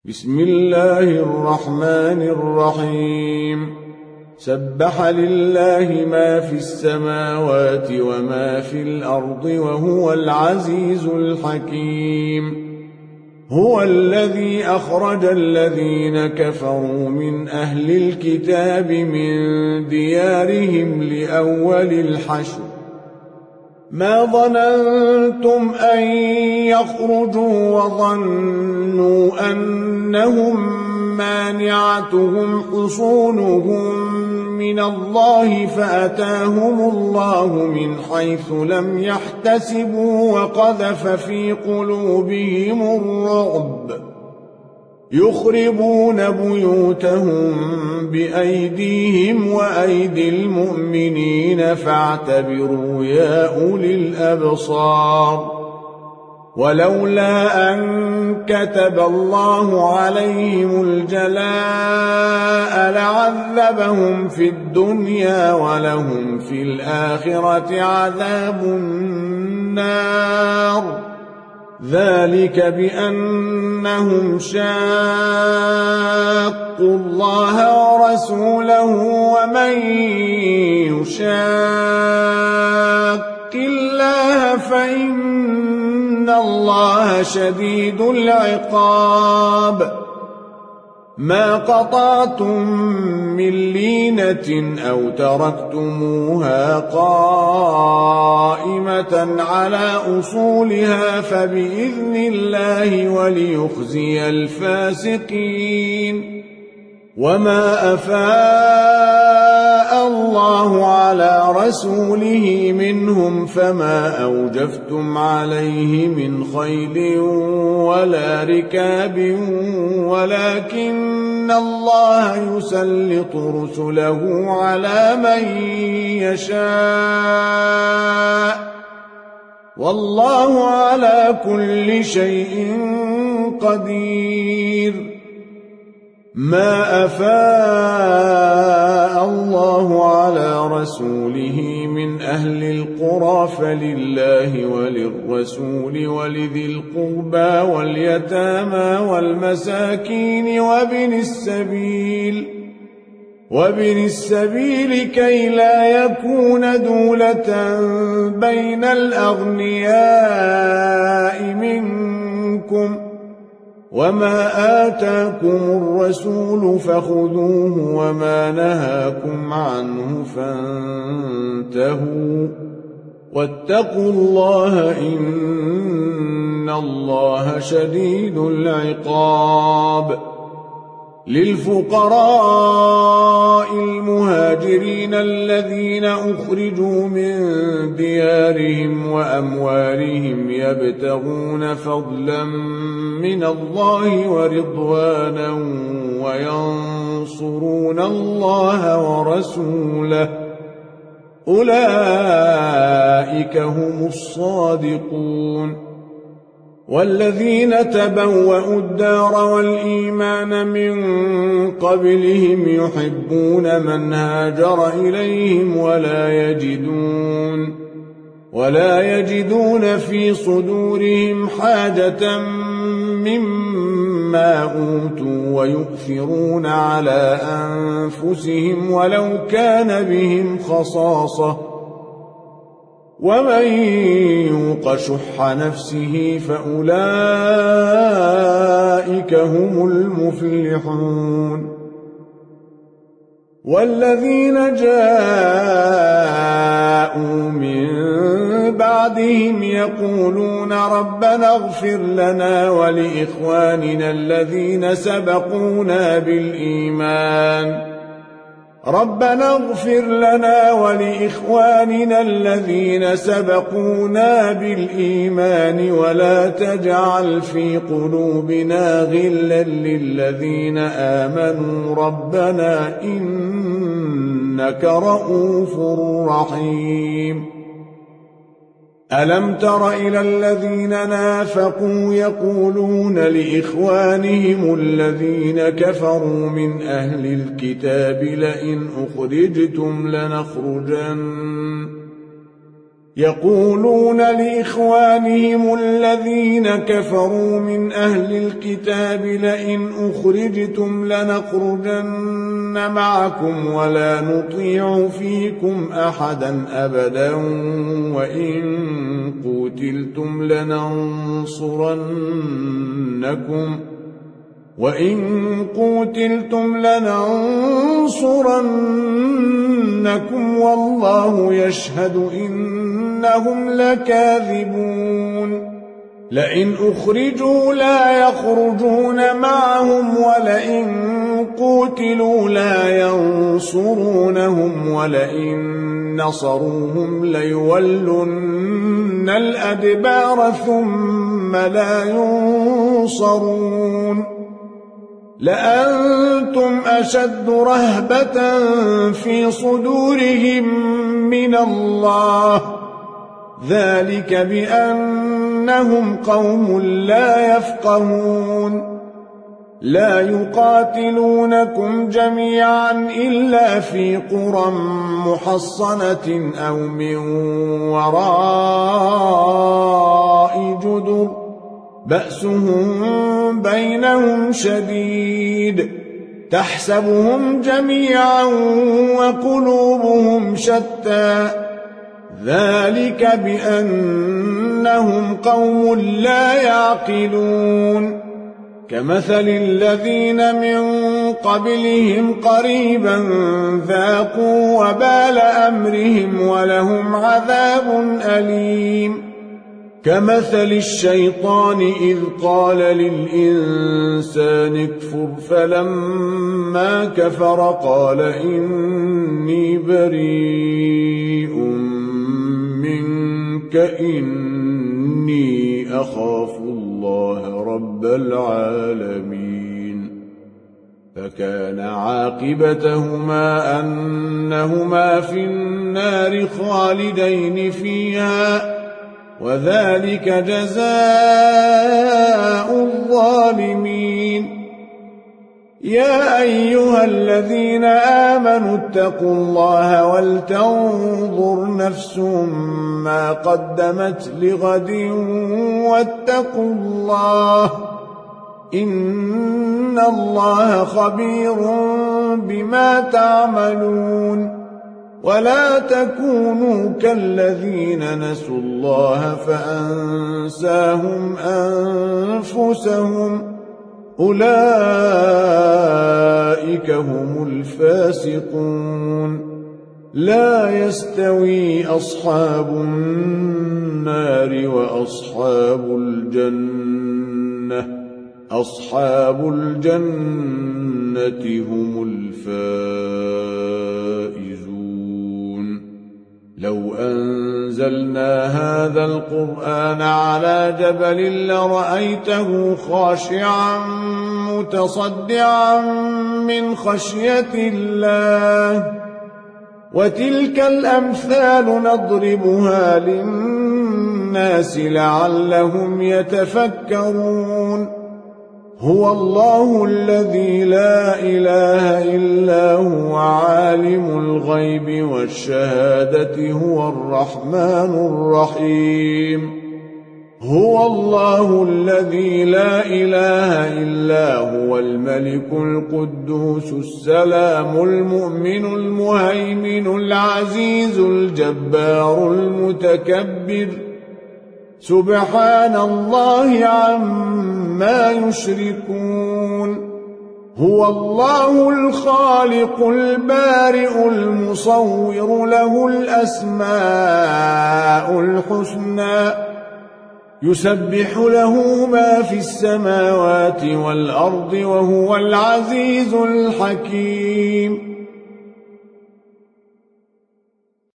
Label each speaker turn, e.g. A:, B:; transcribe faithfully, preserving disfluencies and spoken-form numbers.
A: بسم الله الرحمن الرحيم سبح لله ما في السماوات وما في الأرض وهو العزيز الحكيم هو الذي أخرج الذين كفروا من أهل الكتاب من ديارهم لأول الحشر ما ظننتم أن يخرجوا وظنوا أنهم مانعتهم حصونهم من الله فأتاهم الله من حيث لم يحتسبوا وقذف في قلوبهم الرعب يخربون بيوتهم بأيديهم وأيدي المؤمنين فاعتبروا يا أولي الأبصار ولولا أن كتب الله عليهم الجلاء لعذبهم في الدنيا ولهم في الآخرة عذاب النار ذلك بأنهم شاقوا الله ورسوله ومن يشاق الله فإن الله شديد العقاب ما قطعتم من لينة أو تركتموها قائمة على أصولها فبإذن الله وليخزي الفاسقين وما أفاء الله على رسوله منهم فما أوجفتم عليه من خيل ولا ركاب ولكن الله يسلط رسله على من يشاء والله على كل شيء قدير ما أفاء الله على رسوله من أهل القرى فلله وللرسول ولذي القربى واليتامى والمساكين وابن السبيل وابن السبيل كي لا يكون دولة بين الأغنياء منكم وما آتاكم الرسول فخذوه وما نهاكم عنه فانتهوا واتقوا الله إن الله شديد العقاب للفقراء المهاجرين الذين أخرجوا من ديارهم وأموالهم يبتغون فضلا من الله ورضوانا وينصرون الله ورسوله أولئك هم الصادقون والذين تبوأوا الدار والإيمان من قبلهم يحبون من هاجر إليهم ولا يجدون ولا يجدون في صدورهم حاجة مما أوتوا ويؤثرون على أنفسهم ولو كان بهم خصاصة ومن يوق شح نفسه فأولئك هم المفلحون والذين جاءوا من بعدهم يقولون ربنا اغفر لنا ولإخواننا الذين سبقونا بالإيمان ربنا اغفر لنا ولإخواننا الذين سبقونا بالإيمان ولا تجعل في قلوبنا غلا للذين آمنوا ربنا إنك رؤوف رحيم ألم تر إلى الذين نافقوا يقولون لإخوانهم الذين كفروا من أهل الكتاب لئن أخرجتم لنخرجن يقولون لإخوانهم الذين كفروا من أهل الكتاب لئن أخرجتم لنخرجن معكم ولا نطيع فيكم أحدا أبدا وإن قتلتم لننصرنكم وإن قتلتم لننصرنكم والله يشهد إنهم لكاذبون لئن أخرجوا لا يخرجون معهم ولئن قتلوا لا ينصرونهم ولئن نصروهم ليولن الأدبار ثم لا ينصرون لأنتم أشد رهبة في صدورهم من الله ذلك بأنهم قوم لا يفقهون لا يقاتلونكم جميعا إلا في قرى محصنة أو من وراء جدر بأسهم بينهم شديد تحسبهم جميعا وقلوبهم شتى ذلك بأنهم قوم لا يعقلون كمثل الذين من قبلهم قريبا ذاقوا وبال أمرهم ولهم عذاب أليم كمثل الشيطان إذ قال للإنسان اكفر فلما كفر قال إني بريء منك إني أخاف الله رب العالمين فكان عاقبتهما أنهما في النار خالدين فيها وذلك جزاء الظالمين يا أيها الذين آمنوا اتقوا الله ولتنظر نفس ما قدمت لغد واتقوا الله إن الله خبير بما تعملون ولا تكونوا كالذين نسوا الله فأنساهم أنفسهم أولئك هم الفاسقون لا يستوي أصحاب النار وأصحاب الجنة أصحاب الجنة هم الفائزون لو أنزلنا هذا القرآن على جبل لرأيته خاشعا متصدعا من خشية الله وتلك الأمثال نضربها للناس لعلهم يتفكرون هو الله الذي لا إله إلا هو عالم الغيب والشهادة هو الرحمن الرحيم هو الله الذي لا إله إلا هو الملك القدوس السلام المؤمن المهيمن العزيز الجبار المتكبر سبحان الله عما يشركون هو الله الخالق البارئ المصور له الأسماء الحسنى يسبح له ما في السماوات والأرض وهو العزيز الحكيم